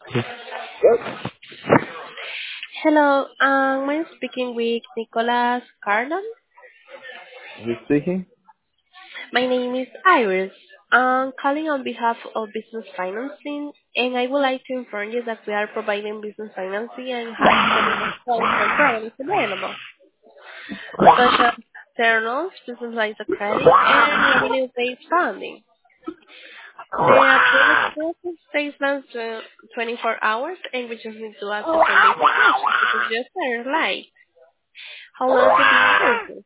Hello, I'm speaking with Nicolas Cardon. Who's speaking? My name is Iris. I'm calling on behalf of Business Financing, and I would like to inform you that we are providing business financing and have several qualified programs available, such as term loans, business lines of credit, and revenue-based funding. The approval process takes less than 24 hours, and we just need to ask some basic questions because you're very light. How long have you been in business?